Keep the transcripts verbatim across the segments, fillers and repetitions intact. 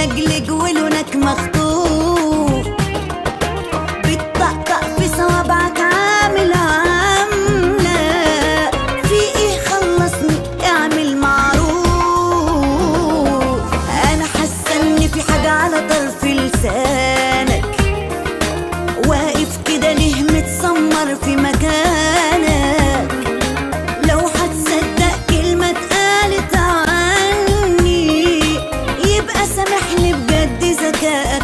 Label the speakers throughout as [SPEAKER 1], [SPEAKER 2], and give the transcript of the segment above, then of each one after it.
[SPEAKER 1] بتلجلج ولونك مخطوف، بتطقطق في صوابعك عامل عاملة، في ايه خلصني اعمل معروف. انا حاسة ان في حاجة على طرف لسانك، واقف كده ليه متسمر في مكانك، لو هتصدق كلمة اتقالت عني يبقى سامحني بجد ذكائك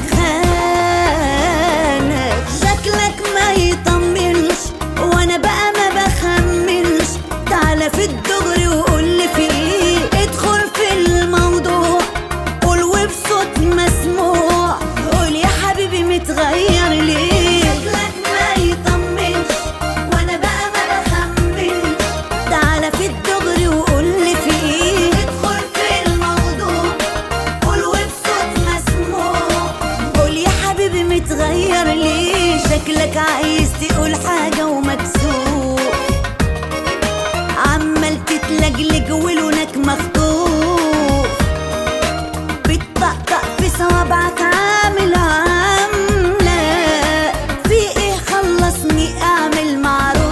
[SPEAKER 1] خانك. شكلك ما يطمنش وانا بقى ما بخمنش، تعالى في الدغري وقولي في ايه، ادخل في الموضوع قول وبصوت مسموع، قول يا حبيبي متغير ليه. شكلك ما يطمنش وانا بقى ما بخمنش، تعالى في الدغري وقولي في ايه، ادخل في الموضوع قول وبصوت مسموع، قول يا حبيبي متغير ليه. شكلك عايز تقول حاجة ومكسوف، عمال تتلجلج ولونك مخطوف، بتطقطق في صوابعك عامل عاملة، في ايه خلصني اعمل معروف.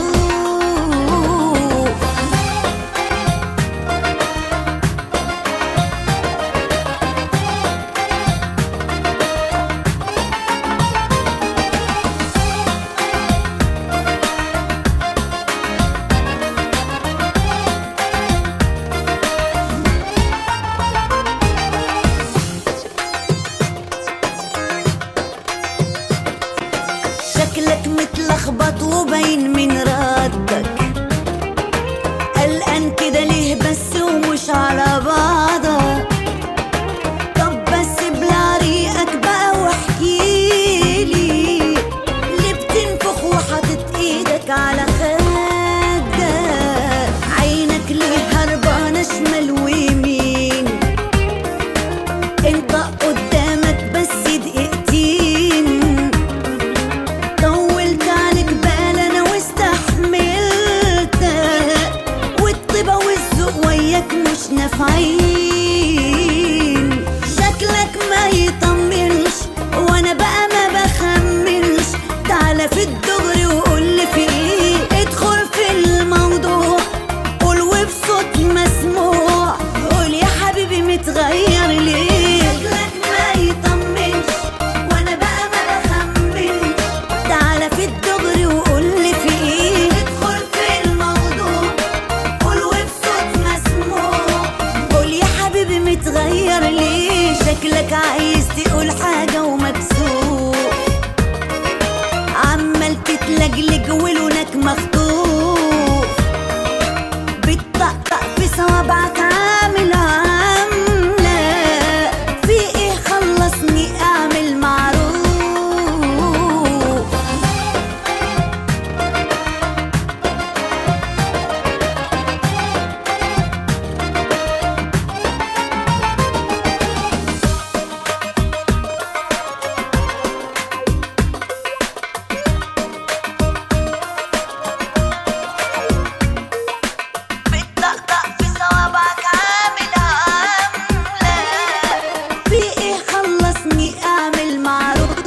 [SPEAKER 1] شكلك متلخبط وباين من ردك، قلقان كده ليه بس ومش على بعضك. طب بس بلا ريقك بقى واحكيلي، ليه بتنفخ وحاطط ايدك على خدك، عينك ليه هربانة شمال ويمين، انت قدامك بس دقيقتين، طولت عليك بال انا واستحملتك، والطيبة والذوق وياك مش نافعين. شكلك ما يطمنش وانا بقى ما بخمنش، تعالى في الدغري وقولي في ايه، ادخل في الموضوع قول وبصوت مسموع، قول يا حبيبي متغير ليه. شكلك ما يطمنش وانا بقى ما بخمنش، تعالى في الدغري وقولي في ايه، ادخل في الموضوع قول وبصوت مسموع، قول يا حبيبي متغير ليه. شكلك عايز تقول حاجة ومكسوف، عمال تتلجلج ولونك مخطوف، بتطقطق في صوابعك عامل عاملة، في ايه خلصني اعمل معروف. بتطقطق في صوابعك عامل عاملة، في ايه خلصني اعمل معروف.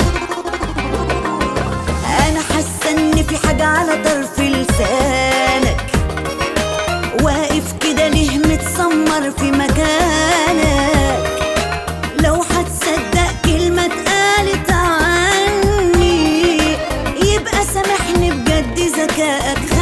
[SPEAKER 1] انا حاسة ان في حاجة على طرف لسانك، واقف كده ليه متسمر في مكانك، لو هتصدق كلمة اتقالت عني يبقى سامحني بجد ذكائك